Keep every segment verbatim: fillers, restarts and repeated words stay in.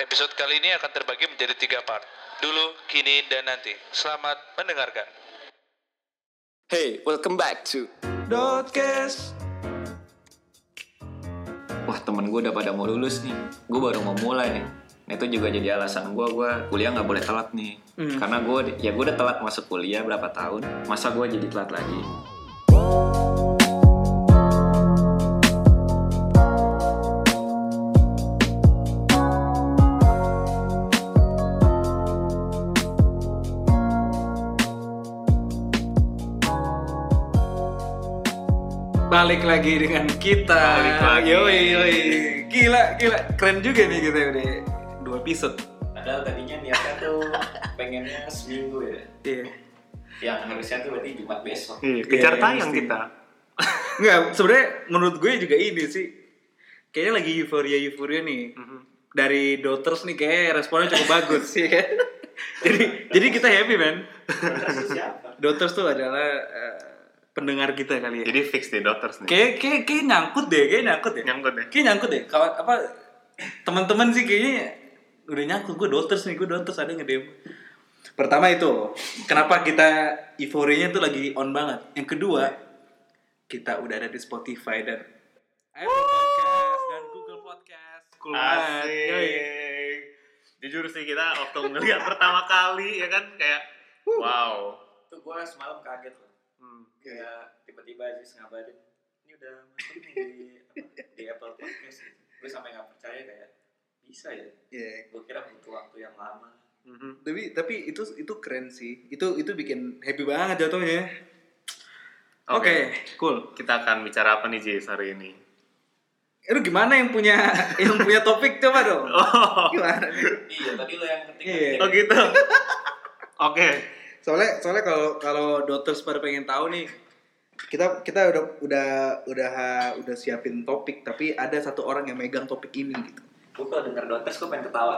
Episode kali ini akan terbagi menjadi tiga part. Dulu, kini, dan nanti. Selamat mendengarkan. Hey, welcome back to Dotcast. Wah, temen gue udah pada mau lulus nih. Gue baru mau mulai nih. Nah, itu juga jadi alasan gue, gue kuliah gak boleh telat nih. Mm. Karena gue, ya gue udah telat masuk kuliah berapa tahun. Masa gue jadi telat lagi? Balik lagi dengan kita. Balik lagi. Yoi, yoi. Gila, gila. Keren juga nih kita udah dua episode. Padahal tadinya niatnya tuh pengennya seminggu ya. Iya. Yang harusnya tuh berarti Jumat besok. Iya, kejar iya, tayang mesti. kita. Enggak, sebenarnya menurut gue juga ini sih. Kayaknya lagi euforia-euforia nih. Mm-hmm. Dari Daughters nih kayak responnya cukup bagus sih kan. jadi jadi kita happy, man. Siapa? Daughters tuh adalah uh, pendengar kita kali ya. Jadi fix deh Daughters nih. Kayak kayak kayak nyangkut deh, kayak nyangkut deh. Nyangkut deh. Kayak nyangkut deh. Kawan apa teman-teman sih kayaknya udah nyangkut. Gue Daughters nih, gue Daughters ada nge-D M. Pertama itu, kenapa kita euforianya tuh lagi on banget. Yang kedua, kita udah ada di Spotify dan Apple Podcast dan Google Podcast. Cool banget. Yoi. Asik. Jujur sih kita waktu ngeliat pertama kali ya kan kayak wow. Tuh gue semalam kaget loh. Hmm. Kayak tiba-tiba aja ngabarin ini udah masuk nih di apa, di Apple Podcast gitu. Gue sampai nggak percaya kayak bisa ya. Yeah. Gue kira butuh waktu yang lama. Mm-hmm. Tapi tapi itu itu keren sih. Itu itu bikin happy banget jatuhnya. Oke, okay. okay, cool. Kita akan bicara apa nih Jis hari ini? Eh, lu gimana yang punya yang punya topik coba dong? Oh. Gimana nih? Iya, tadi lo yang ketik. Iya. Oh gitu. Oke. Okay. Soalnya soalnya kalau kalau Daughters pada pengen tahu nih, kita kita udah udah udah udah siapin topik, tapi ada satu orang yang megang topik ini gitu. Gue kalau denger Daughters gue pengen ketawa.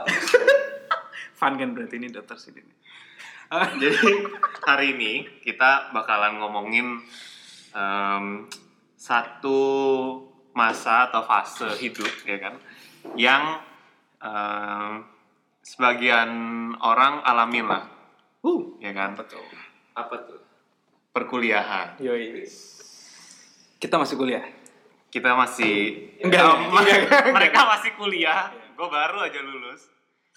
Fun kan berarti ini Daughters ini. Jadi hari ini kita bakalan ngomongin um, satu masa atau fase hidup ya kan yang um, sebagian orang alamin lah. Uh, ya kan? betul. Apa tuh? Perkuliahan. Yoi. Kita masih kuliah. Kita masih Enggak, um, enggak, enggak. mereka masih kuliah. Gue baru aja lulus.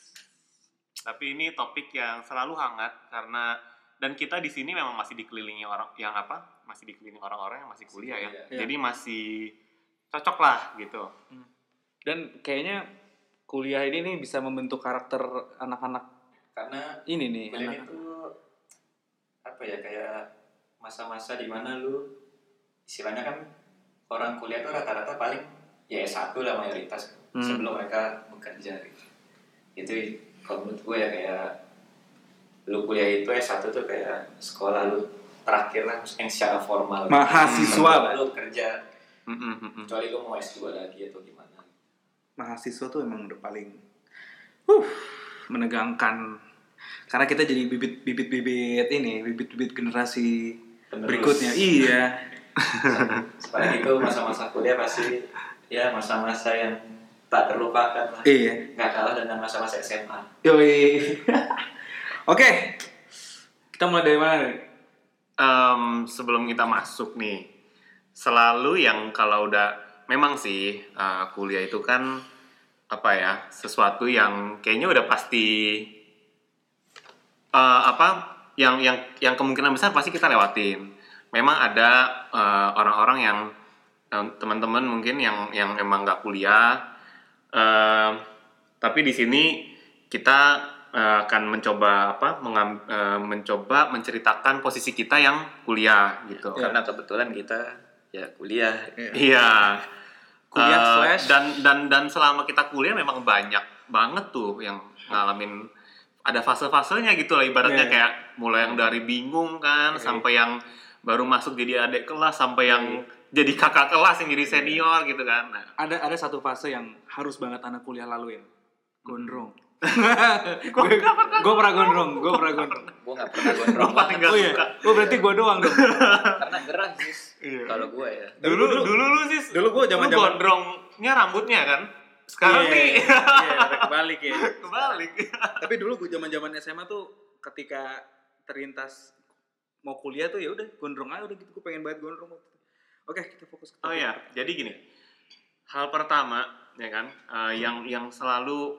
Tapi ini topik yang selalu hangat karena dan kita di sini memang masih dikelilingi orang yang apa? Masih dikelilingi orang-orang yang masih kuliah ya. Ya. Jadi masih cocok lah gitu. Dan kayaknya kuliah ini nih bisa membentuk karakter anak-anak Karena ini nih. kuliah Anak. itu apa ya kayak masa-masa di mana lu istilahnya kan orang kuliah tuh rata-rata paling ya S satu lah mayoritas hmm. sebelum mereka bekerja gitu. Itu kalau menurut gue ya kayak lu kuliah itu S satu tuh kayak sekolah lu terakhir lah yang secara formal. Mahasiswa lah. Lu kerja. Mm-mm. Kecuali lu mau S dua lagi atau gimana. Mahasiswa tuh emang udah paling uh, menegangkan. Karena kita jadi bibit-bibit ini, bibit-bibit generasi Penerus. Berikutnya. Iya. Sepanjang itu masa-masa kuliah pasti ya masa-masa yang tak terlupakan lah. Iya. Nggak kalah dengan masa-masa S M A. Yoi. Oke. Kita mulai dari mana nih? Um, sebelum kita masuk nih, selalu yang kalau udah memang sih uh, kuliah itu kan apa ya sesuatu yang kayaknya udah pasti uh, apa yang yang yang kemungkinan besar pasti kita lewatin. Memang ada uh, orang-orang yang uh, teman-teman mungkin yang yang emang nggak kuliah, uh, tapi di sini kita uh, akan mencoba apa mengam, uh, mencoba menceritakan posisi kita yang kuliah gitu. Ya, karena kebetulan kita ya kuliah. Iya. Kuliah uh, slash dan dan dan selama kita kuliah memang banyak banget tuh yang ngalamin ada fase-fasenya gitu lah ibaratnya yeah. kayak mulai yang dari bingung kan yeah. sampai yang baru masuk jadi adik kelas sampai yang yeah. jadi kakak kelas yang jadi senior gitu kan. Nah. Ada ada satu fase yang harus banget anak kuliah laluin. Gondrong. Gue gue pernah gondrong, gue pernah gondrong. Gue nggak pernah gondrong. Oh iya, gue berarti gue doang dong. Karena gerah sih. Iya. Kalau gue ya. Dulu dulu, dulu lu sih. Dulu gue zaman-zaman gondrongnya rambutnya kan? sekarang Iya, nih iya, udah kebalik ya. kebalik. Tapi dulu gue zaman-zaman S M A tuh ketika terlintas mau kuliah tuh ya udah gondrong aja udah gitu, gue pengen banget gondrong. Oke, kita fokus ke Oh iya, jadi gini. Hal pertama ya kan, uh, yang yang selalu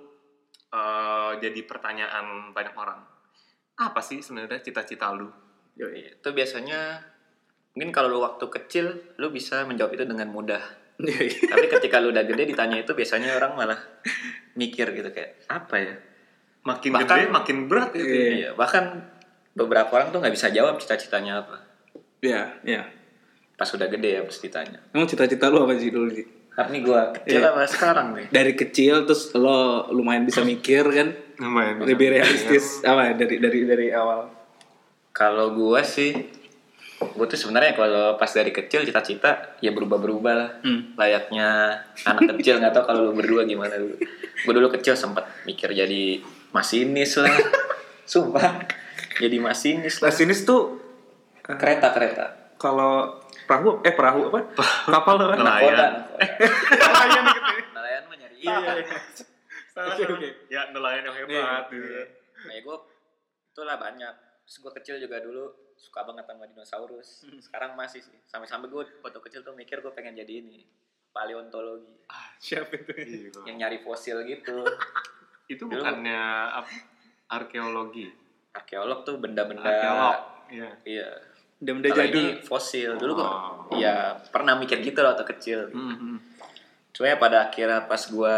uh, jadi pertanyaan banyak orang. Apa sih sebenarnya cita-cita lu? Yoi, itu biasanya mungkin kalau lu waktu kecil lu bisa menjawab itu dengan mudah. Tapi ketika lu udah gede ditanya itu biasanya orang malah mikir gitu kayak apa ya? Makin Bahkan- gede makin berat gitu. Iya. Iya, bahkan beberapa orang tuh nggak bisa jawab cita-citanya apa. Iya, iya. Pas udah gede ya pas ditanya. Emang cita-cita lu apa sih dulu sih? Tapi gua kecil Iya. apa sekarang nih? Dari kecil terus lo lumayan bisa mikir kan, Lumayan. lebih realistis apa ya, dari dari dari awal. Kalau gua sih, gua tuh sebenarnya kalau pas dari kecil cita-cita ya berubah-berubah lah. Hmm. Layaknya anak kecil, nggak tahu kalau lu berdua gimana dulu. Gua dulu kecil sempat mikir jadi masinis lah. Sumpah, jadi masinis lah. Masinis tuh Kereta-kereta. kalau perahu eh perahu apa? Kapal tuh kan? Nelayan. Nakoda. Nelayan gitu ya. Nelayan mah nyari Iya, ikan. iya. Salah, Oke, salah. oke. Ya nelayan yang hebat Iya, gitu. iya. Nah, ya gue itulah banyak. Terus gue kecil juga dulu suka banget sama dinosaurus. Sekarang masih sih. Sampai-sampai gue waktu kecil tuh mikir gue pengen jadi ini paleontologi, Siapa itu? Gitu. yang nyari fosil gitu. Itu Dulu- bukannya apa? Arkeologi. Arkeolog tuh benda-benda. Arkeolog. Iya. Iya. Benda-benda Kalau jadul. ini fosil. Dulu gue Oh. ya pernah mikir gitu loh waktu kecil. Hmm. Cuma ya pada akhirnya pas gue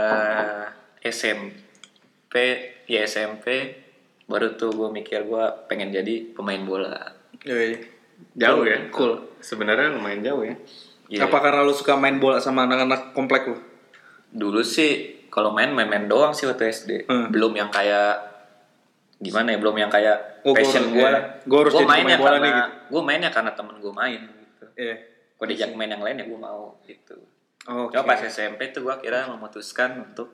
S M P, ya S M P baru tuh gue mikir gue pengen jadi pemain bola. Yoi. Jauh ya. Cool. Sebenarnya lumayan jauh ya. Iya. Apa karena lu suka main bola sama anak-anak komplek lu? Dulu sih kalau main main-main doang sih waktu S D. Hmm. Belum yang kayak gimana ya, belum yang kayak Oh, gua passion harus- gue. iya. Gua harus jadi mainnya pemain bola karena nih, gitu. gue mainnya karena temen gue main gitu. Iya. Gue diajak main yang lain ya gue mau gitu. Oke. Cuma pas S M P tuh gue akhirnya memutuskan untuk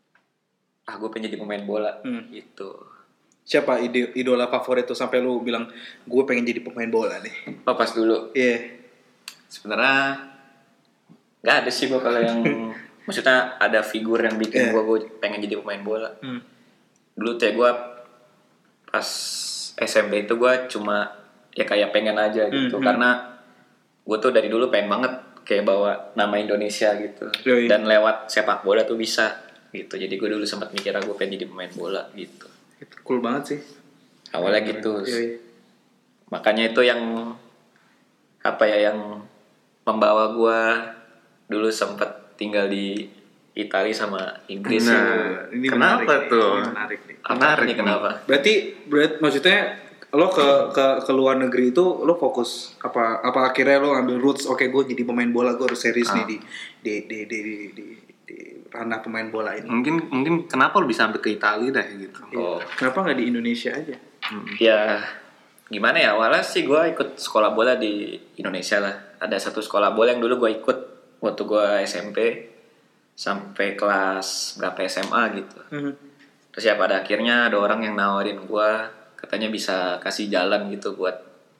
ah gue pengen jadi pemain bola Hmm. gitu. Siapa ide idola favorit tuh sampai lu bilang gue pengen jadi pemain bola nih? Oh pas dulu Iya. sebenarnya nggak ada sih gue kalau yang maksudnya ada figur yang bikin Iya. gue gue pengen jadi pemain bola. Hmm. Dulu tuh ya gue pas S M P itu gue cuma ya kayak pengen aja gitu. Hmm, hmm. Karena gue tuh dari dulu pengen banget kayak bawa nama Indonesia gitu. Yoi. Dan lewat sepak bola tuh bisa gitu. Jadi gue dulu sempat mikir gue pengen jadi pemain bola gitu. Itu cool banget sih. Awalnya gitu. Yoi. Makanya itu yang apa ya yang membawa gue dulu sempat tinggal di Italia sama Inggris. Nah, ya. ini kenapa menarik nih. tuh? Ini menarik nih. Menarik Ini nih. kenapa? Berarti berat maksudnya lo ke ke ke luar negeri itu lo fokus apa apa akhirnya lo ambil roots oke gue jadi pemain bola gue harus serius Ah. nih di di di di di, di, di ranah pemain bola ini. Mungkin mungkin kenapa lu bisa sampai ke Italia dah gitu. Oh. Kenapa nggak di Indonesia aja? Ya gimana ya, awalnya sih gue ikut sekolah bola di Indonesia lah. Ada satu sekolah bola yang dulu gue ikut waktu gue S M P sampai kelas berapa S M A gitu. Terus ya pada akhirnya ada orang yang nawarin gue, katanya bisa kasih jalan gitu buat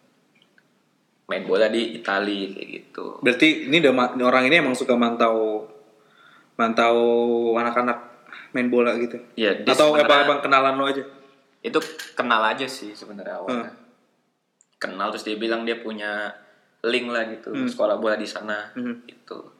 main bola di Italia kayak gitu. Berarti ini udah ma- orang ini emang suka mantau mantau anak-anak main bola gitu. Ya, dia Atau apa sebenarnya- emang kenalan lo aja? Itu kenal aja sih sebenarnya awalnya. Hmm. Kenal terus dia bilang dia punya link lah gitu, Hmm. sekolah bola di sana Hmm. gitu.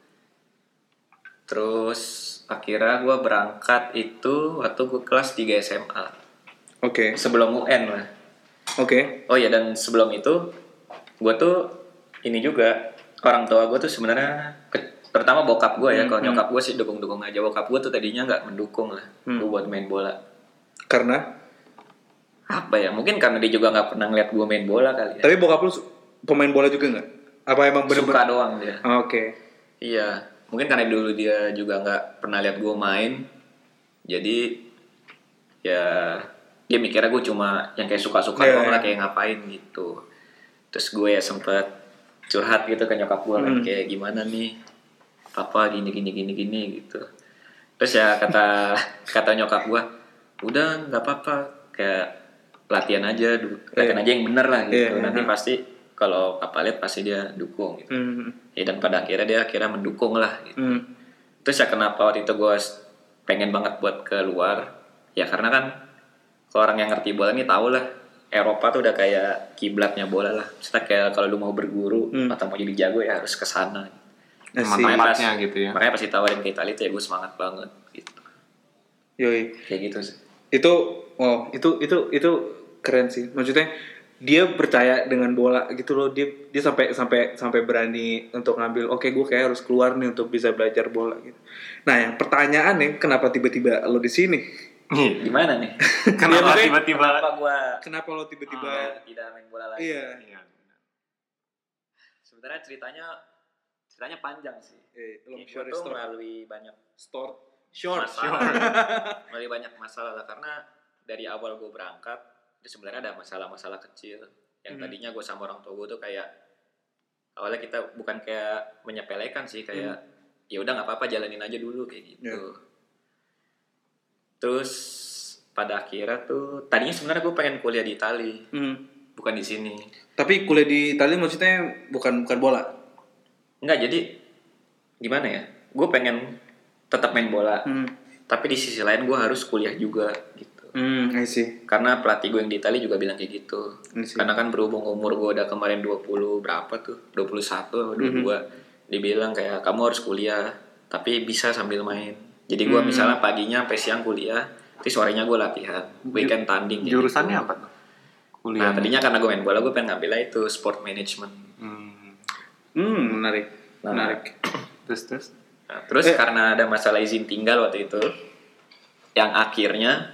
Terus akhirnya gue berangkat itu waktu gue kelas tiga S M A. Oke. Sebelum U N lah. Oke. Oh ya, dan sebelum itu gue tuh ini juga orang tua gue tuh sebenarnya ke- terutama bokap gue ya. Hmm, Kalau hmm. nyokap gue sih dukung-dukung aja. Bokap gue tuh tadinya nggak mendukung lah Hmm. gue buat main bola. Karena Apa ya? Mungkin karena dia juga nggak pernah ngeliat gue main bola kali ya. tapi bokap lu su- pemain bola juga nggak? Apa emang Suka bener-bener? doang dia. Oke. Iya, mungkin karena dulu dia juga nggak pernah lihat gue main, jadi ya dia mikirnya gue cuma yang kayak suka-suka Iya, doang lah, iya. kayak ngapain gitu. Terus gue ya sempet curhat gitu ke nyokap gue kan, Hmm. kayak gimana nih, papa gini gini gini gini gitu. Terus ya kata kata nyokap gue, udah nggak apa-apa, kayak latihan aja, du- latihan Iya. aja yang bener lah gitu. Iya, Nanti iya. pasti kalau papa lihat pasti dia dukung gitu. Hmm. Ya dan pada akhirnya dia akhirnya mendukung lah gitu. Hmm. Terus ya kenapa waktu itu gue pengen banget buat keluar ya karena kan kalau orang yang ngerti bola nih tahu lah Eropa tuh udah kayak kiblatnya bola lah. Maksudnya kayak kalau lu mau berguru Hmm. atau mau jadi jago ya harus ke sana. Emang Asik. tempatnya gitu ya. Makanya pas ditawarin ke Italia itu ya gue semangat banget gitu. Yoi. Kayak gitu sih. Itu oh itu itu itu keren sih. Maksudnya dia percaya dengan bola gitu loh. Dia dia sampai sampai sampai berani untuk ngambil oke gue kayak harus keluar nih untuk bisa belajar bola gitu. Nah, yang pertanyaannya kenapa tiba-tiba lo di sini? Gimana nih? Kenapa maksudnya- tiba-tiba? Kenapa gue Kenapa lo tiba-tiba tidak main bola lagi? iya. Iya. Sebenarnya ceritanya ceritanya panjang sih. Eh, long Gue story tuh short. melalui banyak Short. Short. masalah, melalui banyak masalah lah karena dari awal gue berangkat itu sebenarnya ada masalah-masalah kecil yang Hmm. tadinya gue sama orang tua gue tuh kayak awalnya kita bukan kayak menyepelekan sih kayak ya udah nggak apa-apa jalanin aja dulu kayak gitu. Yeah. Terus pada akhirnya tuh tadinya sebenarnya gue pengen kuliah di Itali Hmm. bukan di sini. Tapi kuliah di Italia maksudnya bukan bukan bola. Enggak, jadi gimana ya? Gue pengen tetap main bola, Hmm. tapi di sisi lain gue harus kuliah juga gitu. Hmm, I see. Karena pelatih gue yang di Italia juga bilang kayak gitu. I see. Karena kan berhubung umur gue udah kemarin dua puluh berapa tuh? dua puluh satu atau dua puluh dua. Dibilang kayak kamu harus kuliah, tapi bisa sambil main. Jadi gue Hmm. misalnya paginya sampai siang kuliah, terus sorenya gue latihan. Weekend tanding. kayak Jurusannya gitu. apa tuh? Nah, Kuliah. tadinya karena gue main bola, gue pengen ngambilnya itu sport management. Hmm. Hmm, menarik. Nah. Menarik. Terus terus. Nah, terus Eh. karena ada masalah izin tinggal waktu itu, yang akhirnya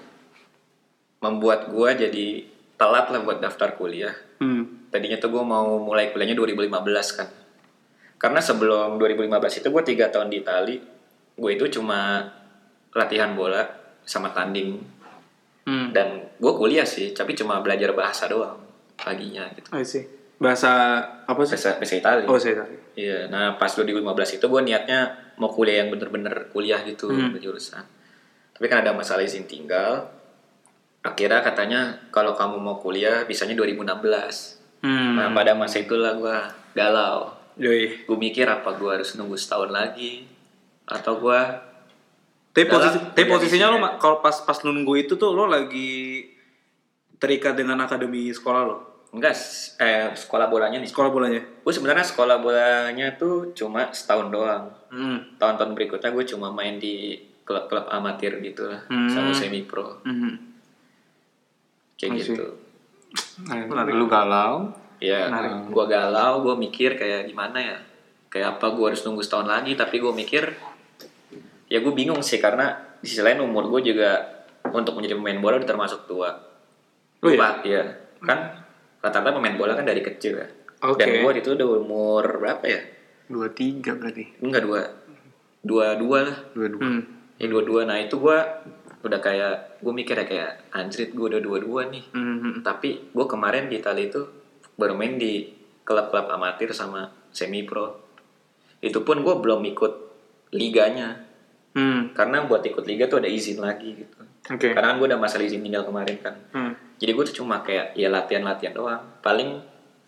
membuat gue jadi telat lah buat daftar kuliah. Hmm. Tadinya tuh gue mau mulai kuliahnya dua ribu lima belas kan. Karena sebelum dua ribu lima belas itu gue tiga tahun di Itali, gue itu cuma latihan bola sama tanding. Hmm. Dan gue kuliah sih, tapi cuma belajar bahasa doang paginya gitu. I see. Bahasa apa sih? Bahasa, bahasa Itali. Oh, saya tahu. Iya, nah pas dua ribu lima belas itu gue niatnya mau kuliah yang bener-bener kuliah gitu, Hmm. berjurusan. Tapi kan ada masalah izin tinggal. Akhirnya katanya kalau kamu mau kuliah bisanya dua ribu enam belas. Hmm. Nah pada masa itulah gue galau. Yoi. Gue mikir apa gue harus nunggu setahun lagi atau gue Tapi Dalam posisi, tapi kuliah posisinya di lo sini. ma- kalau pas pas lu nunggu itu tuh lo lagi terikat dengan akademi sekolah lo, enggak s- eh sekolah bolanya nih. sekolah bolanya. Gue sebenarnya sekolah bolanya tuh cuma setahun doang. Hmm. Tahun-tahun berikutnya gue cuma main di klub-klub amatir gitu lah, Hmm. sama semi pro Hmm. kayak I see. gitu. Nah, lu galau. Ya, Menarik. gue galau, gue mikir kayak gimana ya, kayak apa gue harus nunggu setahun lagi. Tapi gue mikir, ya gue bingung sih karena di sisi lain umur gue juga untuk menjadi pemain bola udah termasuk tua. Oh iya? Pak, iya, kan rata-rata pemain bola kan dari kecil ya. Oke. Dan gue itu udah umur berapa ya? Dua tiga berarti. Enggak dua, dua dua lah. Dua dua. Hmm. Ya dua dua. Nah itu gue udah kayak, gue mikir ya kayak anjrit gue udah dua dua nih. Hmm. Tapi gue kemarin di Italia itu baru main di klub-klub amatir sama semi pro. Itu pun gue belum ikut liganya. Hmm. Karena buat ikut liga tuh ada izin lagi gitu. Oke. Karena kan gue udah masalah izin tinggal kemarin kan. Hmm. Jadi gue tuh cuma kayak ya latihan-latihan doang. Paling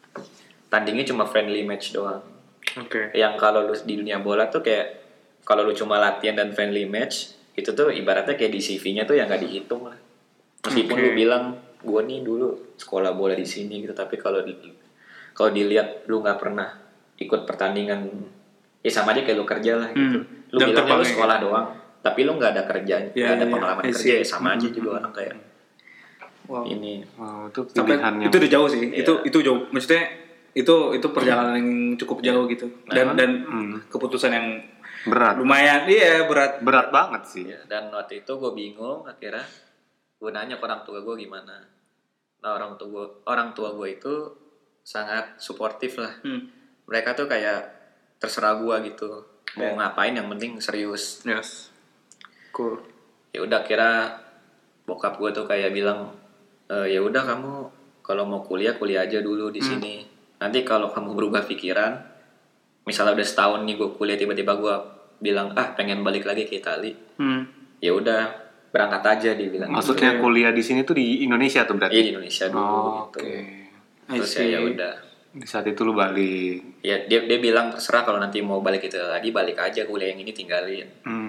tandingnya cuma friendly match doang. Oke. Yang kalau lu di dunia bola tuh kayak kalau lu cuma latihan dan friendly match itu tuh ibaratnya kayak di C V-nya tuh yang nggak dihitung lah. Meskipun Oke. lu bilang gue nih dulu sekolah bola di sini gitu, tapi kalau di, kalau dilihat lu nggak pernah ikut pertandingan, ya sama aja kayak lu kerja lah gitu. Hmm. Lu Jam bilangnya lu terbangnya sekolah gitu. doang, tapi lu nggak ada kerjaan, nggak Ya, ada ya, pengalaman I kerja, see. ya sama aja Hmm. juga orang kayak Wow. ini. Oh, itu Sampai pilihan yang itu udah jauh sih. Iya. Itu itu jauh. Maksudnya itu itu perjalanan yang cukup jauh gitu. Dan dan Hmm. keputusan yang berat. lumayan iya berat. Berat banget sih. Ya, dan waktu itu gue bingung, akhirnya gue nanya ke orang tua gue gimana. Nah orang tua gue, orang tua gue itu sangat suportif lah. Hmm. Mereka tuh kayak terserah gue gitu, mau ngapain yang penting serius. Yes. Cool. Ya udah kira bokap gue tuh kayak bilang, e, ya udah kamu kalau mau kuliah kuliah aja dulu di sini. Nanti kalau kamu berubah pikiran, misalnya udah setahun nih gue kuliah tiba-tiba gue bilang ah pengen balik lagi ke Itali, Hmm. ya udah berangkat aja dia bilang. Maksudnya Oke. kuliah di sini tuh di Indonesia tuh Iya berarti. di Indonesia dulu Oh, gitu. oke. Terus I ya see. ya udah. Di saat itu lu balik. Ya dia dia bilang terserah kalau nanti mau balik itu lagi balik aja kuliah yang ini tinggalin. Hmm.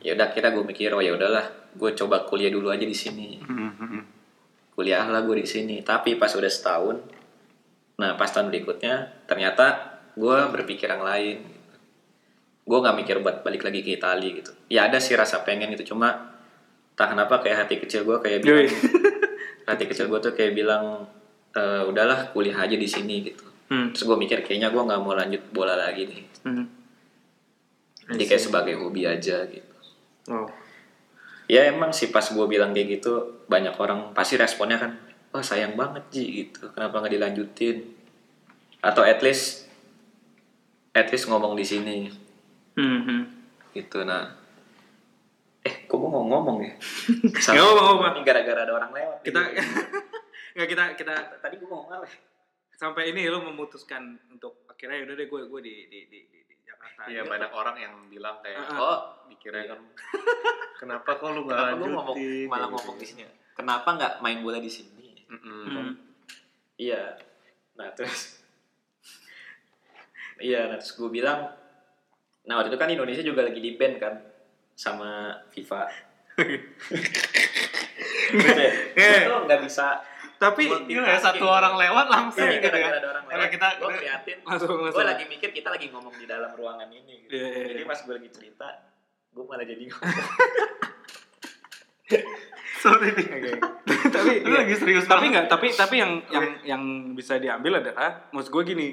ya udah kita gue mikir oh ya udahlah gue coba kuliah dulu aja di sini. Kuliah lah gue di sini. Tapi pas udah setahun, nah pas tahun berikutnya ternyata gue berpikir yang lain. Gue nggak mikir buat balik lagi ke Italia gitu. Ya ada sih rasa pengen itu, cuma tak kenapa kayak hati kecil gue kayak bilang, hati kecil gue tuh kayak bilang e, udahlah kuliah aja di sini gitu. Hmm. Terus gue mikir kayaknya gue nggak mau lanjut bola lagi nih. Hmm. Jadi kayak sebagai hobi aja gitu. Oh. Ya emang sih pas gue bilang kayak gitu banyak orang pasti responnya kan, wah oh, sayang banget Ji gitu, kenapa nggak dilanjutin? Atau at least, at least ngomong di sini, mm-hmm. gitu. Nah, eh, kok gue mau ngomong ya? Gak apa-apa. Ini gara-gara ada orang lewat. Kita, nggak kita kita. Tadi gue ngomong apa? Sampai ini lo memutuskan untuk akhirnya udah deh gue gue di di di, di, di Jakarta. Iya banyak orang yang bilang kayak, uh-uh. oh mikirnya kan, kenapa kok lu nggak lanjutin? Kenapa ngomong malah ngomong di sini? Kenapa nggak main bola di sini? Mm-hmm. Iya, nah terus, iya, nah terus gue bilang, nah waktu itu kan Indonesia juga lagi di ban kan sama FIFA. Gue tuh nggak bisa. Tapi ya satu orang lewat langsung ya, gitu ya. Ada orang lewat, kita gue ngeliatin, gue lagi mikir kita lagi ngomong di dalam ruangan ini. Gitu. Yeah, yeah, jadi pas gue lagi cerita, gue malah jadi ngomong. Sorry nih. Okay. Tapi lu lagi serius. Tapi nggak. Tapi tapi yang yang yang bisa diambil adalah, maksud gue gini.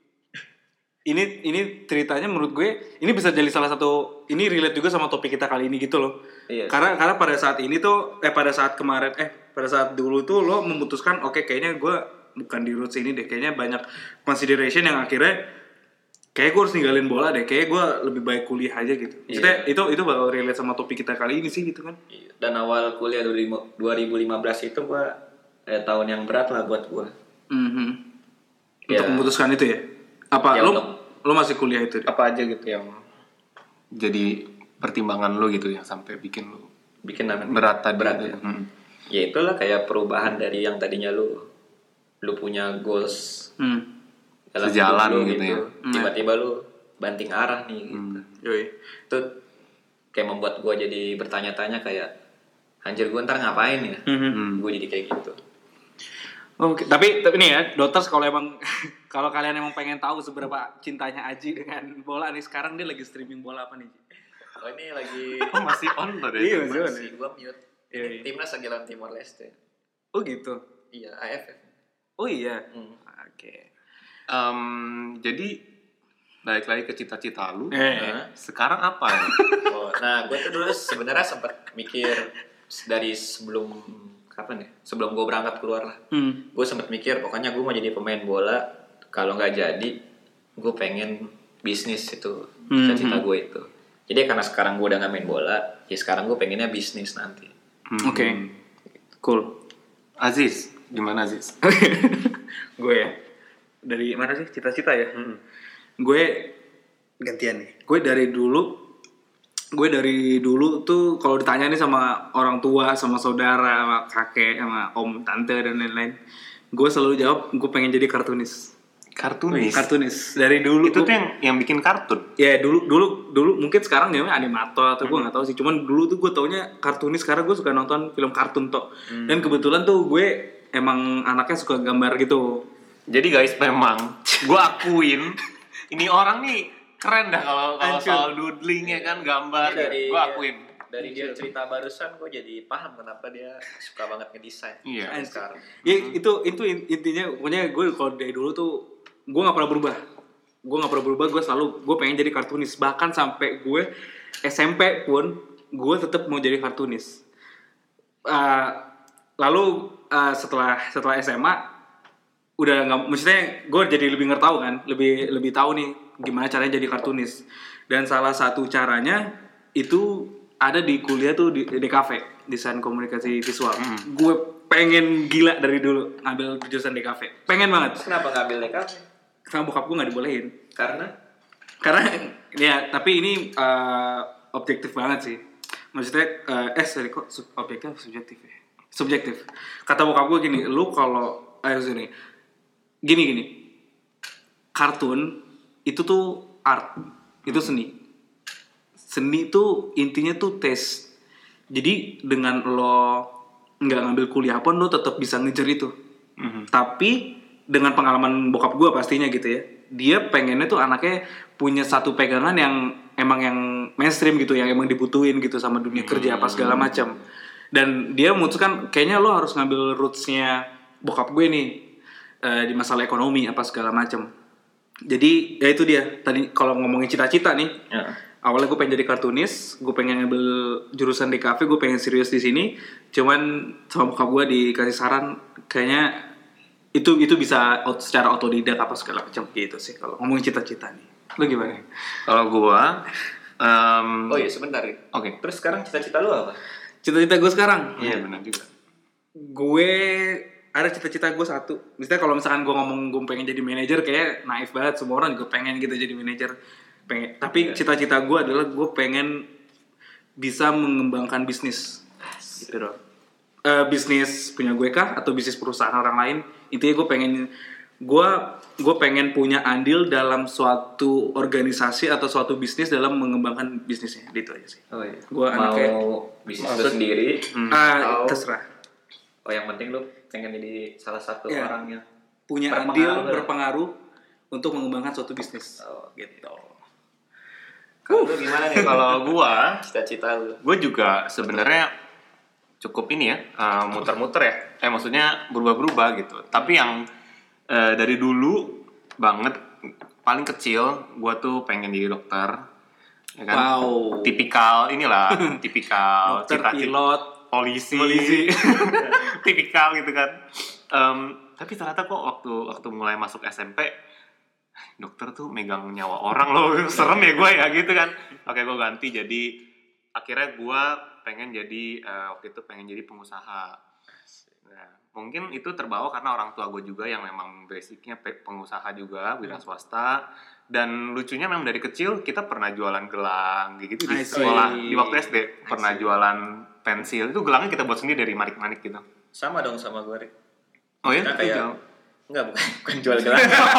Ini ini ceritanya menurut gue ini bisa jadi salah satu, ini relate juga sama topik kita kali ini gitu loh. Iya, karena karena pada saat ini tuh eh pada saat kemarin eh pada saat dulu tuh lo memutuskan oke okay, kayaknya gue bukan di roots ini deh, kayaknya banyak consideration yang akhirnya kayak gue harus ninggalin bola deh, kayak gue lebih baik kuliah aja gitu. Maksudnya iya. itu itu bakal relate sama topik kita kali ini sih gitu kan. Iya. Dan awal kuliah dua ribu lima belas itu gue eh, tahun yang berat lah buat gue. Mm-hmm. Untuk ya. memutuskan itu ya. Apa ya, lo untuk, lo masih kuliah itu deh? Apa aja gitu yang jadi pertimbangan lo gitu yang sampai bikin lo bikin berat tadi berat gitu. Ya. Hmm. Ya itulah kayak perubahan dari yang tadinya lo lo punya goals hmm. sejalan lo, gitu, gitu ya. Tiba-tiba lo banting arah nih gitu. Hmm. Yoi. Itu kayak membuat gue jadi bertanya-tanya kayak anjir gue ntar ngapain ya? Hmm. Gue jadi kayak gitu. Oke, tapi tapi nih ya, Doters kalau emang kalau kalian emang pengen tahu seberapa cintanya Aji dengan bola nih, sekarang dia lagi streaming bola apa nih? Oh ini lagi oh, masih on loh deh. Iya, masih gue mute. Ini timnas lagi lawan Timor Leste. Oh gitu. Iya, A F F. Oh iya. Hmm. Oke. Okay. Um, jadi balik lagi ke cita-cita lu. Eh. Nah, sekarang apa ya? Oh, nah gue tuh dulu sebenarnya sempat mikir dari sebelum kapan ya? Sebelum gue berangkat keluar lah. Hmm. Gue sempat mikir pokoknya gue mau jadi pemain bola. Kalau nggak jadi, gue pengen bisnis itu. Cita-cita hmm. gue itu. Jadi karena sekarang gue udah nggak main bola, ya sekarang gue pengennya bisnis nanti. Hmm. Oke, okay. Cool. Aziz, gimana Aziz? Gue ya, dari mana sih cita-cita ya? Hmm. Gue gantian nih. Gue dari dulu, gue dari dulu tuh kalau ditanya nih sama orang tua, sama saudara, sama kakek, sama om, tante dan lain-lain, gue selalu jawab gue pengen jadi kartunis. Kartunis. Kartunis dari dulu. Itu gua, tuh yang yang bikin kartun. Ya dulu dulu dulu mungkin sekarang namanya animator atau gue nggak tahu sih. Cuman dulu tuh gue taunya kartunis karena gue suka nonton film kartun toh. Hmm. Dan kebetulan tuh gue emang anaknya suka gambar gitu. Jadi guys memang gue akuin ini orang nih keren dah kalau kalau soal doodling ya kan gambar. Dari gue akuin. Dari dia cerita barusan gue jadi paham kenapa dia suka banget ngedesain. Iya. Sekarang. Ya itu itu intinya pokoknya gue kalau dari dulu tuh gue nggak pernah berubah, gue nggak pernah berubah, gue selalu gue pengen jadi kartunis, bahkan sampai gue S M P pun gue tetap mau jadi kartunis. Uh, lalu uh, setelah setelah S M A udah nggak, maksudnya gue jadi lebih ngertahu kan, lebih lebih tahu nih gimana caranya jadi kartunis. Dan salah satu caranya itu ada di kuliah tuh di D K V, desain komunikasi visual. Hmm. Gue pengen gila dari dulu ngambil jurusan D K V, pengen banget. Kenapa ngambil D K V? Sama bokap gue nggak dibolehin. Karena? Karena ya tapi ini uh, objektif banget sih. Maksudnya uh, eh sorry kok sub- objektif subjektif ya. Subjektif. Kata bokap gue gini, lu kalau eh sorry gini gini, kartun itu tuh art, itu seni. seni tuh intinya tuh tes. Jadi dengan lo nggak ngambil kuliah pun lo tetap bisa ngejar itu. Mhm. Tapi dengan pengalaman bokap gue pastinya gitu ya, dia pengennya tuh anaknya punya satu pegangan yang emang yang mainstream gitu, yang emang dibutuhin gitu sama dunia kerja apa segala macam. Dan dia memutuskan kayaknya lo harus ngambil rootsnya bokap gue nih eh, di masalah ekonomi apa segala macam. Jadi ya itu dia tadi kalau ngomongin cita-cita nih. Ya. Awalnya gue pengen jadi kartunis, gue pengen ngambil jurusan di kafe, gue pengen serius di sini. Cuman sama bokap gue dikasih saran, kayaknya itu itu bisa out, secara otodidak apa segala macam gitu sih. Kalau ngomongin cita-cita nih, lo gimana? Kalau gua, um, Oh iya sebentar. oke, Terus sekarang cita-cita lu apa? Cita-cita gue sekarang, iya benar juga. gue ada cita-cita gue satu. Misalnya kalau misalkan gue ngomong gue pengen jadi manajer, kayak naif banget, semua orang juga pengen gitu jadi manajer. Pengen. Tapi cita-cita gue adalah gue pengen bisa mengembangkan bisnis, gitu loh. Uh, bisnis punya gue kah atau bisnis perusahaan orang lain? Intinya gue pengen gue gue pengen punya andil dalam suatu organisasi atau suatu bisnis dalam mengembangkan bisnisnya, gitu aja sih. Oh iya. Gua mau anaknya- bisnis lu sendiri. Ah, Atau- terserah. Oh yang penting lu pengen jadi salah satu Iya. orang yang Punya berpengaruh andil lah. berpengaruh untuk mengembangkan suatu bisnis. Oh. Gitu. Kalau lu gimana nih? Kalau gua, Cita-cita lu. gue juga sebenarnya cukup ini ya, uh, muter-muter ya. Eh maksudnya berubah-berubah gitu. Tapi yang uh, dari dulu banget, paling kecil, gue tuh pengen jadi dokter. Ya kan? Wow. Tipikal inilah, tipikal Dokter, cita-cita pilot, polisi, polisi. tipikal gitu kan. Um, tapi ternyata kok waktu waktu mulai masuk S M P, dokter tuh megang nyawa orang loh, serem ya gue ya gitu kan. Oke gue ganti jadi, akhirnya gue pengen jadi uh, waktu itu pengen jadi pengusaha. Nah, mungkin itu terbawa karena orang tua gue juga yang memang basicnya pe- pengusaha juga, wira swasta. Dan lucunya memang dari kecil kita pernah jualan gelang gitu di I see. sekolah, di waktu S D pernah jualan pensil. Itu gelangnya kita buat sendiri dari manik-manik gitu. Sama dong sama gue, Rik. Oh ya? Nah, Itu kayak jual- enggak bukan bukan jual gelang.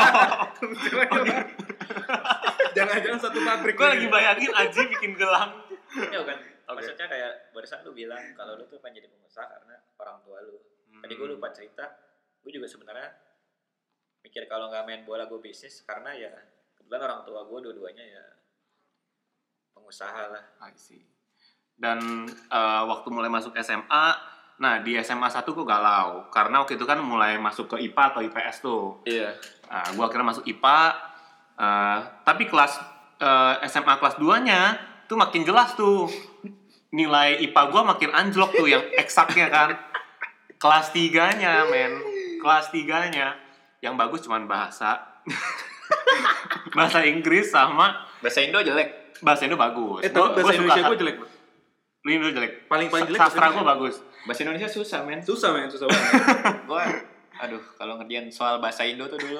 Jangan-jangan satu pabrik. Gue lagi bayangin Aji bikin gelang. Ya bukan. Oke. Maksudnya kayak barusan lu bilang kalau lu tuh pengen jadi pengusaha karena orang tua lu. Tadi gue lupa cerita, gue juga sebenarnya mikir kalau nggak main bola gue bisnis karena ya kebetulan orang tua gue dua-duanya ya pengusaha lah. I see. Dan uh, waktu mulai masuk S M A, nah di S M A satu gue galau karena waktu itu kan mulai masuk ke I P A atau I P S tuh. Iya. Nah, gue akhirnya masuk I P A, uh, tapi kelas uh, S M A kelas dua-nya tuh makin jelas tuh nilai I P A gue makin anjlok tuh yang eksaknya kan. Kelas tiganya men, kelas tiganya yang bagus cuman bahasa, bahasa Inggris sama Bahasa Indo jelek. bahasa Indo bagus. Eh, tapi Gua- bahasa gua suka Indonesia sa- gue jelek. Lu Indo jelek. Paling- paling jelek Sastra bahasa gue Indonesia. bagus. Bahasa Indonesia susah, men. Susah men, susah banget. Gue aduh, kalau ngerjain soal bahasa Indo tuh dulu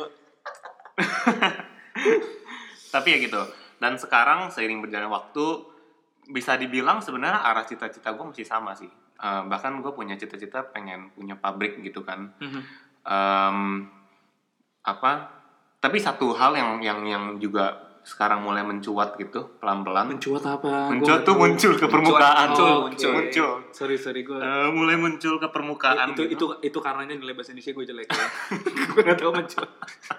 Tapi ya gitu. Dan sekarang seiring berjalannya waktu, bisa dibilang sebenarnya arah cita-cita gue masih sama sih. Eh, bahkan gue punya cita-cita pengen punya pabrik gitu kan. Em, apa? Tapi satu hal yang yang yang juga sekarang mulai mencuat gitu pelan-pelan. Mencuat apa? Mencuat tuh muncul ke permukaan. muncul, Oh, muncul. oke. Muncul. Sorry sorry gue. Eh, mulai muncul ke permukaan. itu gitu. itu itu karenanya nilai bahasa Indonesia gue jelek. Ya. Gue nggak tahu mencuat.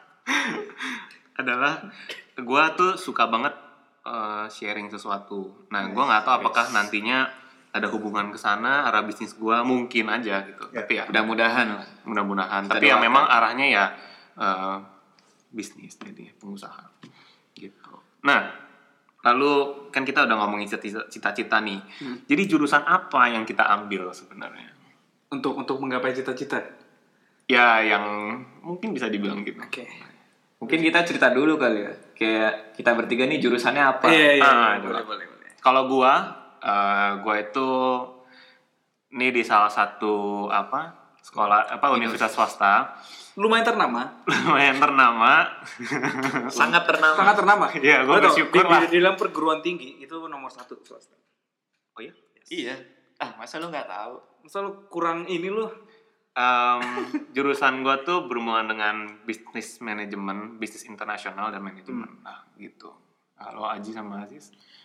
Adalah gue tuh suka banget uh, sharing sesuatu. Nah, gue nggak tahu apakah nantinya ada hubungan ke sana arah bisnis gue, mungkin aja gitu. Tapi ya mudah-mudahan lah. mudah-mudahan. Kita Tapi ya doakan. memang arahnya ya uh, bisnis jadi pengusaha gitu. Nah, lalu kan kita udah ngomongin cita- cita-cita nih. Jadi jurusan apa yang kita ambil sebenarnya? Untuk untuk menggapai cita-cita. Ya, yang mungkin bisa dibilang gitu. Oke. Mungkin kita cerita dulu kali ya. Kayak kita bertiga nih jurusannya apa? Iya iya. Ah, iya, boleh boleh. boleh boleh. Kalau gua, uh, gua itu ini di salah satu apa sekolah apa universitas swasta Lumayan ternama. lumayan ternama. Sangat ternama. Sangat ternama. Iya, gua Lo tau, bersyukur di, lah. di, di dalam perguruan tinggi itu nomor satu swasta. Oh iya. Iya. Ah, masa lu nggak tahu? Masa lu kurang ini lu? Um, jurusan gua tuh berhubungan dengan bisnis manajemen, bisnis internasional dan manajemen. Nah, gitu. Halo Aji sama Aziz.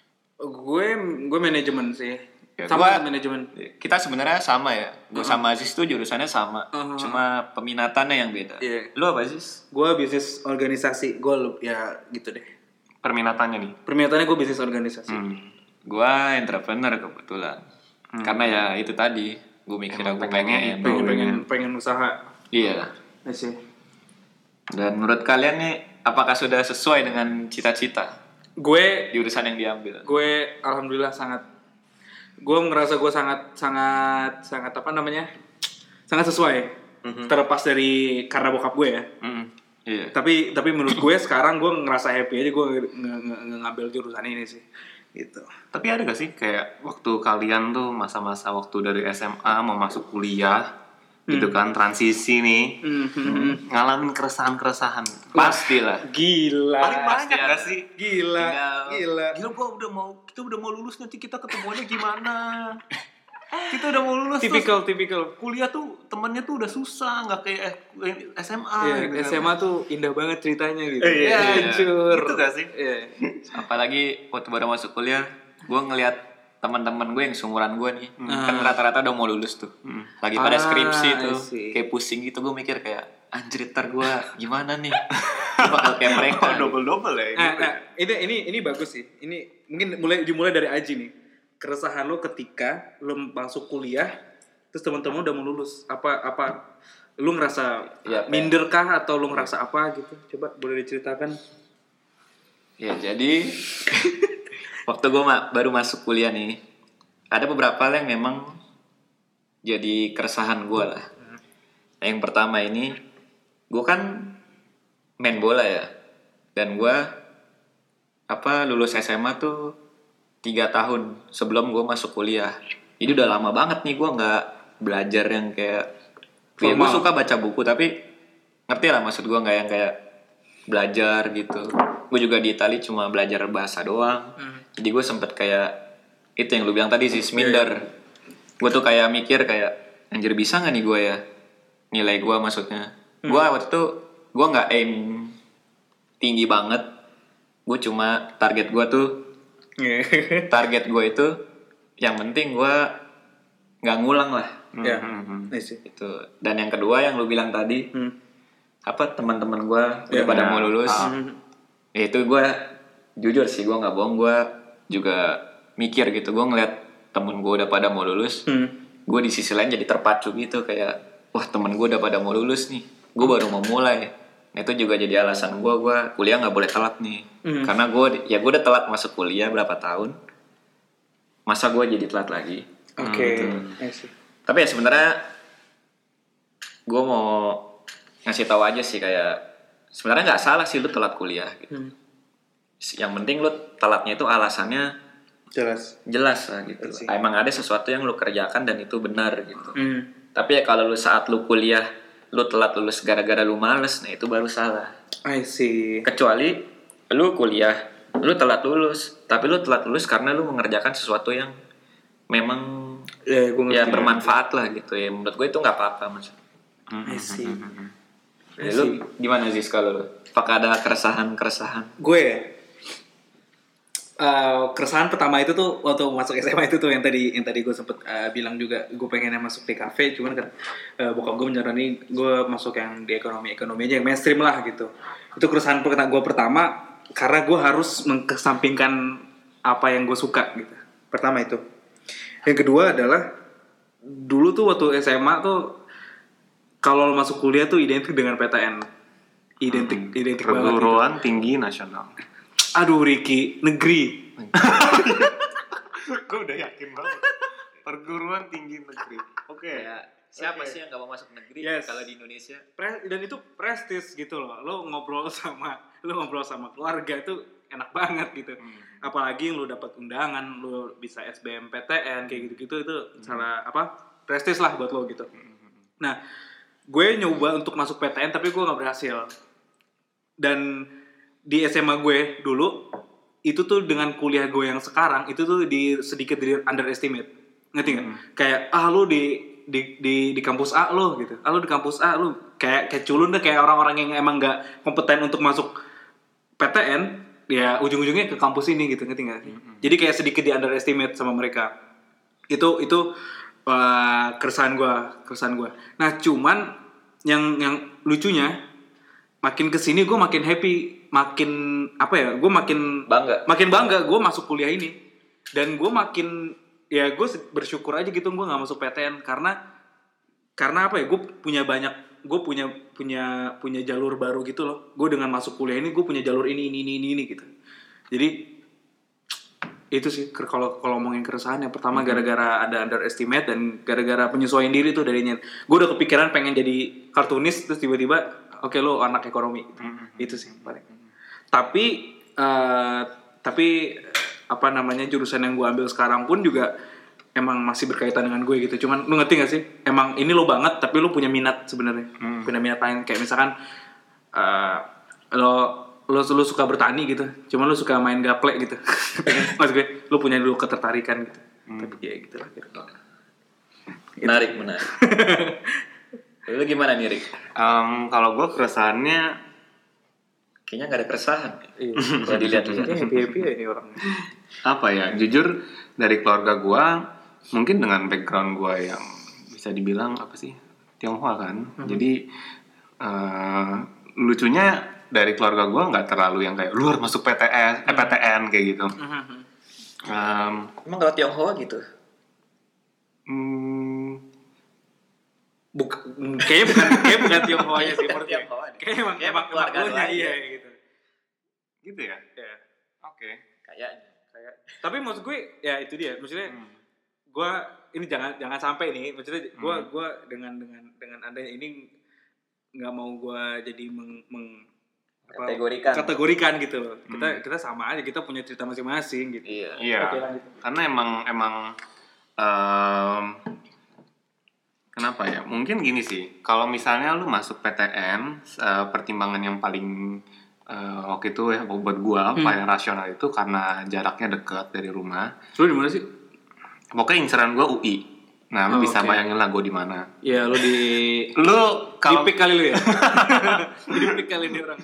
Gue gue manajemen sih. Ya, Sama gua- manajemen. Kita sebenarnya sama ya. Gue sama Aziz tuh jurusannya sama, Uh-huh. cuma peminatannya yang beda. Iya. Lu apa Aziz? Gue bisnis organisasi. Gue lu- ya gitu deh. Perminatannya nih. Permintaannya gue bisnis organisasi. Hmm. Gua entrepreneur kebetulan. Karena ya itu tadi, gue mikir Emang aku pengennya pengen. itu. Pengen pengen pengen usaha. Iya. Ya sih. Dan menurut kalian nih, apakah sudah sesuai dengan cita-cita Gue jurusan yang diambil? gue alhamdulillah sangat gue ngerasa gue sangat sangat sangat apa namanya sangat sesuai terlepas dari karena bokap gue ya Mm, iya. tapi tapi menurut gue sekarang gue ngerasa happy aja gue nge- nge- nge- ngambil jurusan ini sih gitu. Tapi ada gak sih kayak waktu kalian tuh masa-masa waktu dari S M A mau masuk kuliah gitu kan, transisi nih, Mhm. ngalamin keresahan-keresahan. Pastilah. Gila Paling banyak pasti gak ada. sih? gila Tinggal- gila Gila, gua udah mau, kita udah mau lulus, nanti kita ketemuannya gimana? Kita udah mau lulus tipikal tipikal terus kuliah tuh temennya tuh udah susah, nggak kayak eh, S M A. Iya, gitu kan. S M A tuh indah banget ceritanya gitu. Eh, iya, ya, iya. hancur. Gitu gak sih? Iya. Apalagi waktu baru masuk kuliah, gue ngeliat teman-teman gue yang seumuran gue nih, Ah. kan rata-rata udah mau lulus tuh. Hmm. Lagi pada Ah, skripsi I tuh, see. kayak pusing gitu. Gue mikir kayak, anjir ntar gue gimana nih? Gue bakal kayak mereka. Oh, double-double ya. Nah, gitu. nah, ini ini ini bagus sih. Ini mungkin mulai dimulai dari Aji nih. Keresahan lo ketika lo masuk kuliah, terus teman-teman udah mau lulus. Apa apa lo ngerasa Iya, Pak. minder kah atau lo ngerasa apa gitu? Coba boleh diceritakan. Ya jadi, waktu gue ma- baru masuk kuliah nih, ada beberapa hal yang memang jadi keresahan gue lah. Nah, yang pertama ini, gue kan main bola ya, dan gue apa lulus S M A tuh tiga tahun sebelum gue masuk kuliah. Jadi udah lama banget nih gue nggak belajar yang kayak, ya gue Formal. suka baca buku tapi ngerti lah maksud gue nggak yang kayak belajar gitu. Gue juga di Itali cuma belajar bahasa doang. Jadi gue sempet kayak itu yang lu bilang tadi sih, minder. Gue tuh kayak mikir kayak anjir bisa nggak nih gue ya nilai gue maksudnya. Gue waktu itu gue nggak aim tinggi banget. Gue cuma target gue tuh target gue itu yang penting gue nggak ngulang lah Ya. Hmm. Iya sih. itu. Dan yang kedua yang lu bilang tadi Hmm. apa teman-teman gue Ya. udah pada Ya. mau lulus. Ah. Ya itu gue jujur sih gue nggak bohong, gue juga mikir gitu. Gue ngeliat temen gue udah pada mau lulus, Hmm. gue di sisi lain jadi terpacu gitu kayak wah temen gue udah pada mau lulus nih, gue baru mau mulai. Nah, itu juga jadi alasan gue gue kuliah nggak boleh telat nih. Hmm. Karena gue ya gue udah telat masuk kuliah berapa tahun, masa gue jadi telat lagi. Oke. Hmm, Iya sih. Tapi ya sebenarnya gue mau ngasih tahu aja sih kayak sebenarnya nggak salah sih lu telat kuliah gitu. Hmm. Yang penting lu telatnya itu alasannya Jelas. jelas lah gitu. I see. Emang ada sesuatu yang lu kerjakan dan itu benar gitu. Hmm. Tapi ya kalau lu saat lu kuliah lu telat lulus gara-gara lu males, nah itu baru salah. I see. Kecuali lu kuliah, lu telat lulus, tapi lu telat lulus karena lu mengerjakan sesuatu yang memang Ya, gue ngerti. ya bermanfaat lah gitu ya. Menurut gue itu nggak apa-apa mas. I see. Ya, lu gimana sih kalau lu? Apakah ada keresahan-keresahan? Gue ya, eh, keresahan pertama itu tuh waktu masuk S M A itu tuh yang tadi yang tadi gue sempet eh, bilang juga gue pengennya masuk T K V, cuman kan eh, bokap gue menyarankan gue masuk yang di ekonomi ekonomi aja yang mainstream lah gitu. Itu keresahan pertama gue pertama karena gue harus mengesampingkan apa yang gue suka gitu. Pertama itu. Yang kedua adalah dulu tuh waktu S M A tuh kalau lo masuk kuliah tuh identik dengan P T N. Identik identik banget gitu. Perguruan tinggi nasional. Aduh Ricky, negeri. Gue udah yakin banget. Perguruan tinggi negeri. Oke. Ya, siapa Oke. sih yang gak mau masuk negeri Yes. kalau di Indonesia? Pre- dan itu prestis gitu loh. Lo ngobrol sama lo ngobrol sama keluarga itu enak banget gitu. Apalagi lo dapat undangan, lo bisa S B M P T N kayak gitu-gitu itu salah apa? Prestis lah buat lo gitu. Nah, gue nyoba untuk masuk P T N tapi gue nggak berhasil. Dan di S M A gue dulu itu tuh dengan kuliah gue yang sekarang itu tuh di sedikit di underestimate, ngerti nggak? Kayak ah lu di di di di kampus A lo gitu, ah lu di kampus A lu kayak kayak culun deh, kayak orang-orang yang emang nggak kompeten untuk masuk P T N ya ujung-ujungnya ke kampus ini gitu, ngerti nggak? Mm-hmm. Jadi kayak sedikit di underestimate sama mereka. Itu itu uh, keresahan gue, keresahan gue. Nah cuman yang yang lucunya makin kesini gue makin happy, makin apa ya? Gue makin Bangga. makin bangga gue masuk kuliah ini, dan gue makin ya gue bersyukur aja gitu gue nggak masuk P T N karena karena apa ya? Gue punya banyak gue punya punya punya jalur baru gitu loh. Gue dengan masuk kuliah ini gue punya jalur ini ini ini ini, ini gitu. Jadi itu sih kalau kalau ngomongin keresahan yang pertama mm-hmm. gara-gara ada underestimate dan gara-gara penyesuaian diri tuh darinya. Gue udah kepikiran pengen jadi kartunis terus tiba-tiba oke okay, lo anak ekonomi. Gitu. Mm-hmm. Itu sih paling. Tapi uh, tapi apa namanya jurusan yang gue ambil sekarang pun juga emang masih berkaitan dengan gue gitu. Cuman lu ngerti gak sih? Emang ini lo banget tapi lu punya minat sebenarnya. Hmm. Punya minat lain kayak misalkan uh, lo lo lu suka bertani gitu. Cuman lu suka main gaple gitu. Maksud gue lu punya dulu ketertarikan gitu. Hmm. Tapi ya gitu lah kira-kira. Menarik, menarik. Lu gimana nih, Rik? Um, kalau gue keresahannya kayaknya gak ada keresahan. Iya. Kalau dilihat-lihat happy-happy ya ini orang. Apa ya? Jujur dari keluarga gue mungkin dengan background gue yang bisa dibilang apa sih Tionghoa kan, mm-hmm. jadi uh, lucunya dari keluarga gue nggak terlalu yang kayak lu harus masuk P T S, mm-hmm. eh, P T N kayak gitu. Mm-hmm. Um, Emang kalau Tionghoa gitu? Hmm, Buk, kayaknya bukan kayak bukan Tionghoanya sih, bukan Tionghoa. Kayaknya emang emang keluarga iya gitu. Gitu ya? Ya. Oke. Okay. Kayaknya. Kayak. Tapi maksud gue ya itu dia, maksudnya hmm. gue ini jangan jangan sampai nih, maksudnya gue hmm. gue dengan dengan dengan adanya ini nggak mau gue jadi meng, meng apa, kategorikan kategorikan gitu loh. Kita hmm. kita sama aja, kita punya cerita masing-masing gitu. Iya. Iya. Okay, lanjut. Karena emang emang um, kenapa ya? Mungkin gini sih. Kalau misalnya lu masuk P T N, uh, pertimbangan yang paling uh, waktu itu ya buat gua hmm. paling rasional itu karena jaraknya dekat dari rumah. Lu di mana sih? Pokoknya inceran gua U I. Nah, lu oh, bisa okay. bayangin lah gua di mana. Iya, lu di lu kalau di pick kali lu ya. Di pick kali ini orang.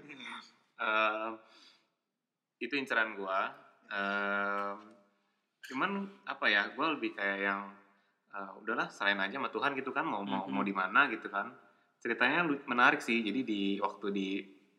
Uh, itu inceran gua. Uh, cuman apa ya? Gua lebih kayak yang Uh, udahlah selain aja sama Tuhan gitu kan mau mau mm-hmm. mau di mana gitu kan. Ceritanya menarik sih. Jadi di waktu di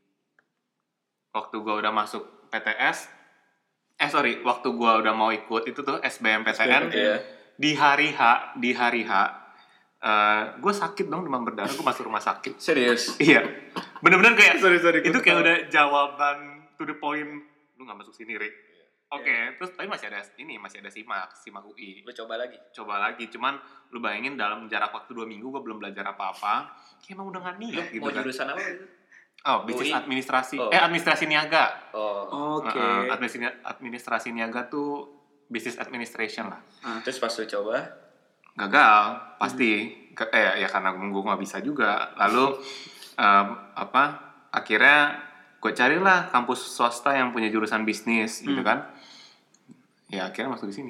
waktu gua udah masuk P T S eh sorry waktu gua udah mau ikut itu tuh S B M P T N iya. di hari H di hari H uh, gua sakit dong demam berdarah, gua masuk rumah sakit. Serius? Iya. Bener-bener kayak sorry sorry itu kayak udah jawaban to the point. Lu nggak masuk sini, Rick. Oke, okay, yeah. Terus tapi masih ada ini, masih ada simak, simak U I. Lu coba lagi? Coba lagi, cuman lu bayangin dalam jarak waktu dua minggu gue belum belajar apa-apa. Kayak emang udah gak niat gitu mau kan. Mau jurusan apa itu? Oh, bisnis administrasi. Oh. Eh, administrasi niaga. Oh, oke. Okay. Uh, administrasi, administrasi niaga tuh business administration lah. Hmm. Terus pas lu coba? Gagal, pasti. Hmm. Eh, ya karena gue gak bisa juga. Lalu, um, apa, akhirnya gue carilah kampus swasta yang punya jurusan bisnis hmm. gitu kan. Ya akhirnya masuk di sini.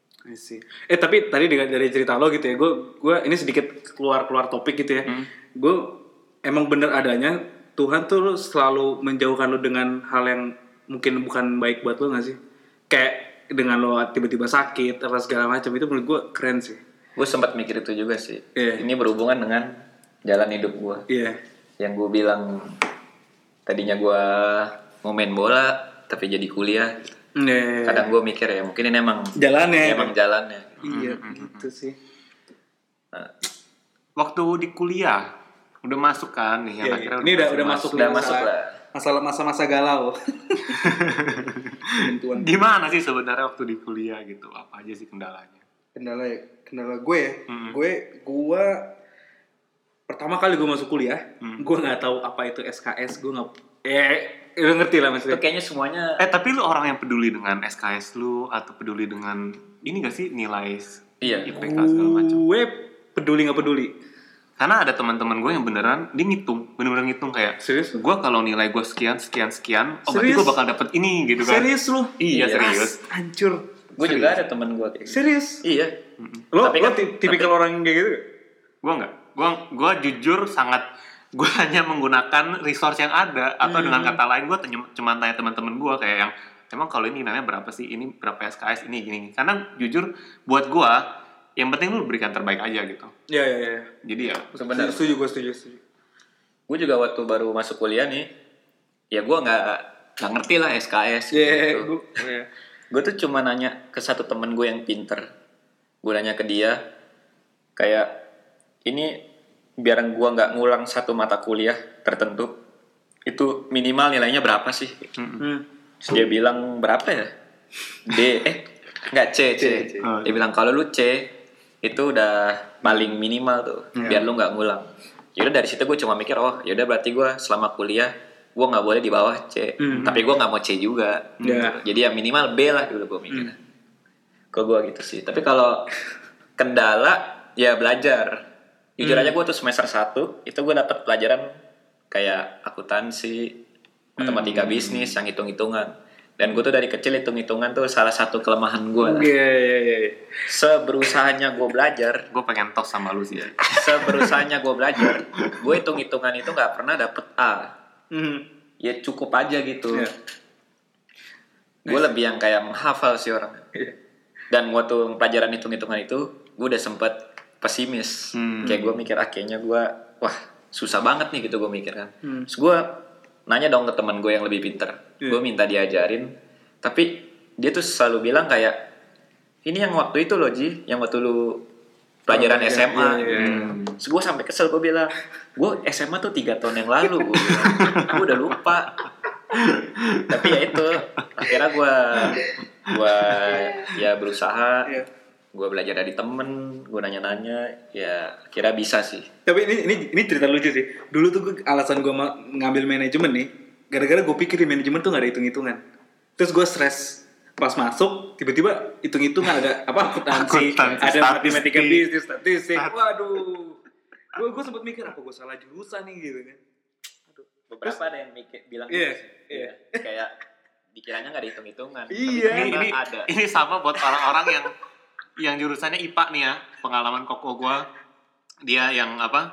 Eh tapi tadi dari cerita lo gitu ya, gue gue ini sedikit keluar keluar topik gitu ya. Hmm. Gue emang bener adanya Tuhan tuh selalu menjauhkan lo dengan hal yang mungkin bukan baik buat lo nggak sih? Kayak dengan lo tiba-tiba sakit atau segala macam, itu menurut gue keren sih. Gue sempat mikir itu juga sih. Yeah. Ini berhubungan dengan jalan hidup gue. Iya. Yeah. Yang gue bilang tadinya gue mau main bola tapi jadi kuliah. Yeah. Kadang gue mikir ya mungkin ini emang jalannya. Emang jalannya. Iya, mm-hmm. gitu sih. Nah, waktu di kuliah udah masuk kan nih yang yeah, akhirnya ini udah udah masuk udah masuk lah. Masalah masa-masa galau. Gimana sih sebenarnya waktu di kuliah gitu? Apa aja sih kendalanya? Kendala kendala gue ya. Mm-hmm. Gue gue pertama kali gue masuk kuliah, mm. gue nggak tahu apa itu S K S, gue nggak eh lu ngerti lah maksudnya. Itu kayaknya semuanya. Eh tapi lu orang yang peduli dengan S K S lu atau peduli dengan ini gak sih nilai iya. I P K segala macam? Gue peduli nggak peduli. Karena ada teman-teman gue yang beneran dia ngitung, bener-bener ngitung kayak. Serius? Gue kalau nilai gue sekian sekian sekian, oh berarti gue bakal dapet ini gitu kan? Serius lu? Iya, iya. Serius. Hancur. Gue juga ada teman gue kayak. Serius? Iya. Lo tapi lo kan tipikal orang kayak gitu? Gue nggak. Gue gue jujur sangat gue hanya menggunakan resource yang ada, atau Hmm. dengan kata lain gue cuma tanya teman-teman gue kayak yang emang kalau ini namanya berapa sih, ini berapa S K S, ini gini. Karena jujur buat gue yang penting lu berikan terbaik aja gitu. Iya iya iya. Jadi ya Sebenarnya Setuju gue setuju setuju. gue juga waktu baru masuk kuliah nih, ya gue nggak nggak ngerti lah S K S Iya, gitu. gue iya. Gue tuh cuma nanya ke satu temen gue yang pinter. Gue nanya ke dia, kayak ini biar gue nggak ngulang satu mata kuliah tertentu, itu minimal nilainya berapa sih? Hmm. Terus dia bilang berapa ya? D, eh nggak C, C. C, C. Oh, Dia bilang kalau lu C itu udah paling minimal tuh, biar lu nggak ngulang. Yaudah dari situ gue cuma mikir, oh yaudah berarti gue selama kuliah gue nggak boleh di bawah C, Hmm. tapi gue nggak mau C juga. Ya. Jadi ya minimal B lah dulu gue mikir. Kalau gue gitu sih. Tapi kalau kendala ya belajar. Jujur aja gue tuh semester satu itu gue dapet pelajaran kayak akuntansi, matematika bisnis yang hitung-hitungan. Dan gue tuh dari kecil hitung-hitungan tuh salah satu kelemahan gue lah. Iya iya iya. Seberusahanya gue belajar, gue pengen tos sama lu sih ya. seberusahanya gue belajar, gue hitung-hitungan itu nggak pernah dapet A. Hmm. Ya cukup aja gitu. Iya. Gue lebih yang kayak menghafal sih orang. Iya. Dan waktu pelajaran hitung-hitungan itu, gue udah sempet pesimis. Hmm. Kayak gue mikir, ah kayaknya gue, wah susah banget nih gitu gue mikir kan. Hmm. Terus gue nanya dong ke teman gue yang lebih pinter. Iya. Gue minta diajarin. Tapi dia tuh selalu bilang kayak, ini yang waktu itu loh Ji, yang waktu lu pelajaran Oh, iya, S M A. iya, iya, iya. Terus gue sampai kesel, gue bilang, gue S M A tuh tiga tahun yang lalu. Gue bilang, gue udah lupa. Tapi ya itu, akhirnya gue gue ya berusaha. Iya. Gue belajar dari temen, gue nanya-nanya, ya kira bisa sih. Tapi ini ini ini cerita lucu sih. Dulu tuh gue, alasan gue ma- ngambil manajemen nih, gara-gara gue pikir di manajemen tuh gak ada hitung-hitungan. Terus gue stres pas masuk, tiba-tiba hitung-hitungan ada apa akuntansi, Akuntansi, ada statistik. matematika bisnis, statistik. Waduh, gue gue sempat mikir apa gue salah jurusan nih gitu kan. Beberapa ada yang mikir, bilang Iya, gitu sih. iya. Kayak dikiranya gak ada hitung-hitungan. Iya. Tapi ini, ternyata ini, ada. ini sama buat orang-orang yang yang jurusannya I P A nih ya, pengalaman koko gue, dia yang apa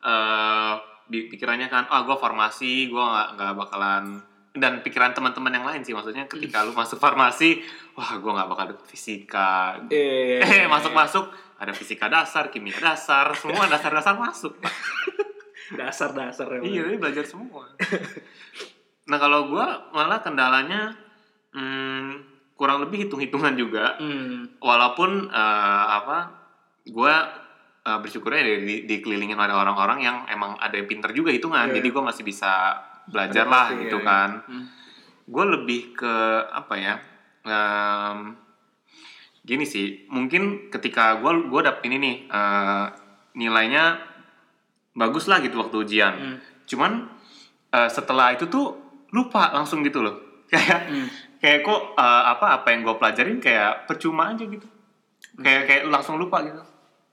eh di pikirannya kan, ah gue farmasi, gue nggak nggak bakalan, dan pikiran teman-teman yang lain sih, maksudnya ketika lu masuk farmasi, wah gue nggak bakal dapet fisika, Eh, eh masuk-masuk ada fisika dasar, kimia dasar, semua dasar-dasar masuk. dasar-dasar emang. Iya, dia belajar semua. Nah kalau gue malah kendalanya hmm, kurang lebih hitung-hitungan juga. Hmm. Walaupun eh, apa, gue uh, bersyukurnya di, di, dikelilingin oleh orang-orang yang emang ada yang pinter juga hitungan, Yeah. jadi gue masih bisa belajar lah Adaptasi, gitu ya, kan. ya. Hmm. Gue lebih ke apa ya? em, gini sih, mungkin ketika gue gue dapet ini nih eh, nilainya bagus lah gitu waktu ujian. Hmm. Cuman eh, setelah itu tuh lupa langsung gitu loh. Kayak Hmm. kayak kok eh, apa apa yang gue pelajarin kayak percuma aja gitu. Kayak kayak langsung lupa gitu.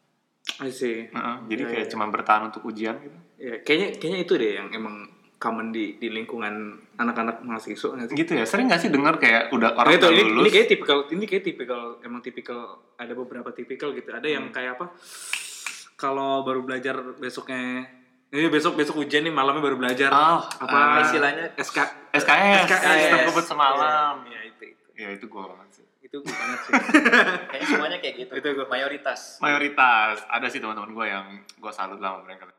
I see. Heeh, jadi Iya, kayak iya. cuma bertahan untuk ujian gitu. Ya, kayaknya kayaknya itu deh yang emang common di di lingkungan anak-anak mahasiswa nggak sih? Gitu ya. Sering gak sih dengar kayak udah orang Nah, itu, udah ini, lulus. ini kayak tipikal ini kayak tipikal emang tipikal ada beberapa tipikal gitu. Ada yang kayak apa? Kalau baru belajar besoknya ini besok besok ujian nih malamnya baru belajar Oh, apa ah. istilahnya S K S K S, S K S. sistem kebut semalam. Ya, itu itu. Ya itu gue banget sih. Itu gue banget sih. kayaknya semuanya kayak gitu. Itu gua- Mayoritas. Mayoritas ada sih teman-teman gue yang gue salut lah sama mereka.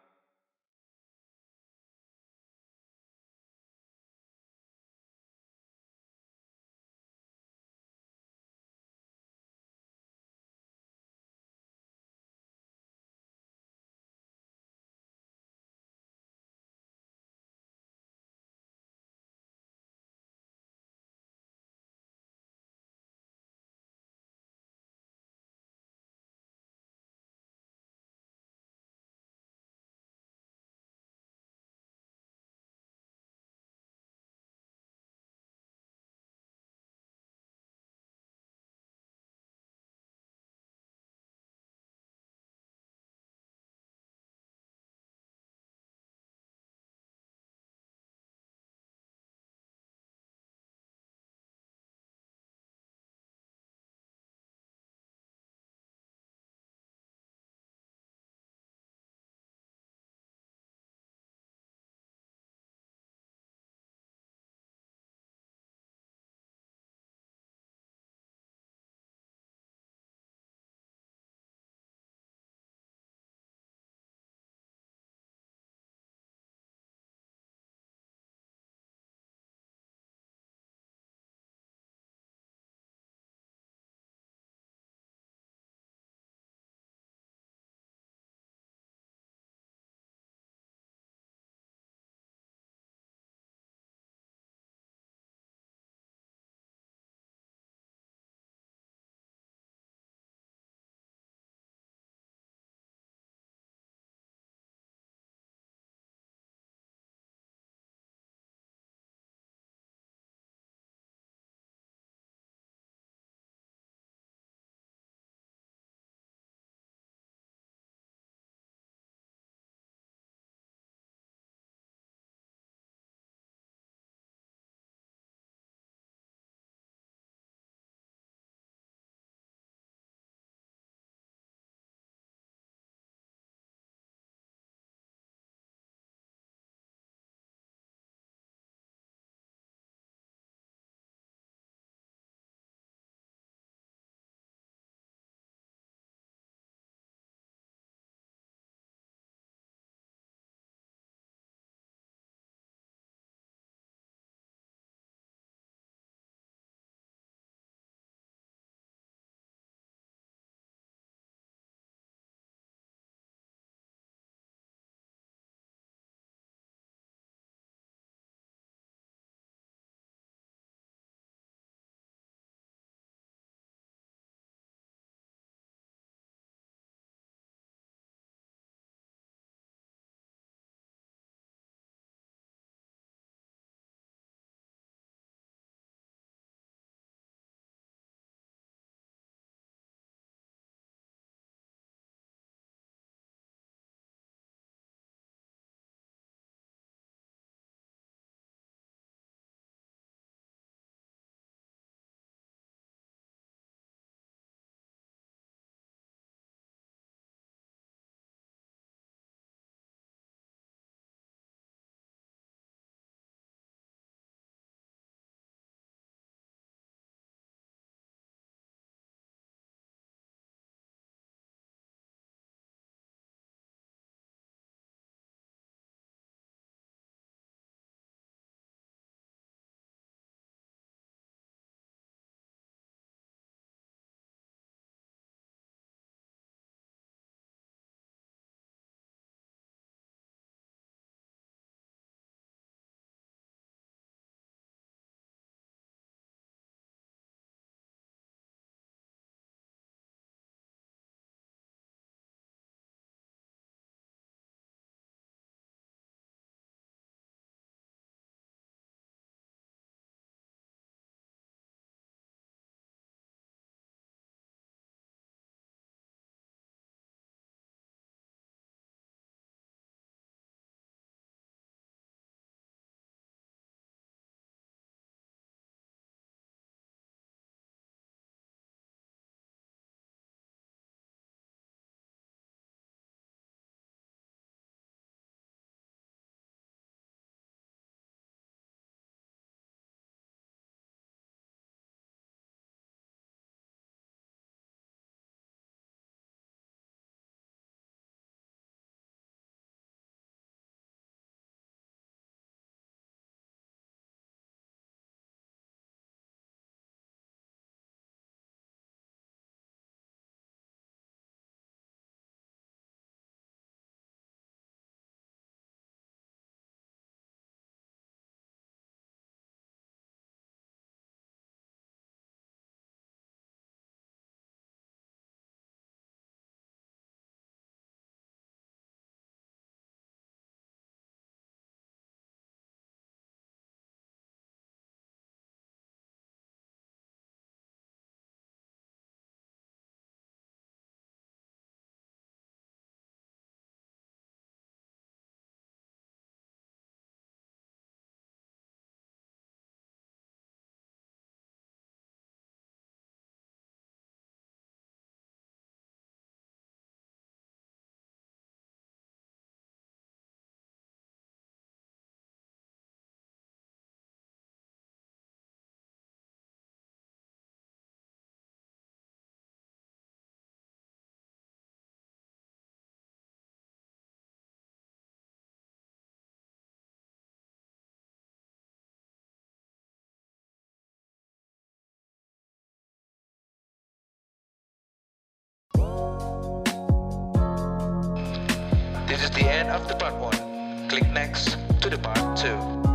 This is the end of the part one. Click next to the part two.